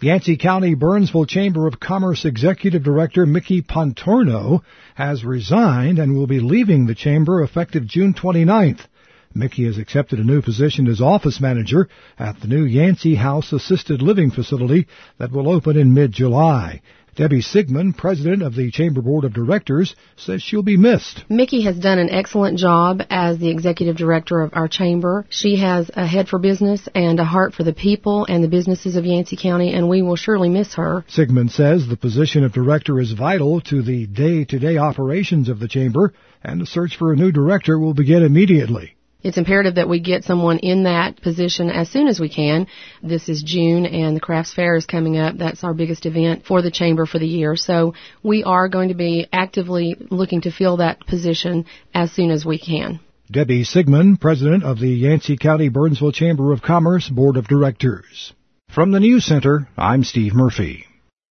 Yancey County Burnsville Chamber of Commerce Executive Director Mickey Pontorno has resigned and will be leaving the chamber effective June 29th. Mickey has accepted a new position as office manager at the new Yancey House Assisted Living Facility that will open in mid-July. Debbie Sigmund, president of the Chamber Board of Directors, says she'll be missed. Mickey has done an excellent job as the executive director of our chamber. She has a head for business and a heart for the people and the businesses of Yancey County, and we will surely miss her. Sigmund says the position of director is vital to the day-to-day operations of the chamber, and the search for a new director will begin immediately. It's imperative that we get someone in that position as soon as we can. This is June, and the Crafts Fair is coming up. That's our biggest event for the chamber for the year. So we are going to be actively looking to fill that position as soon as we can. Debbie Sigmund, president of the Yancey County Burnsville Chamber of Commerce Board of Directors. From the News Center, I'm Steve Murphy.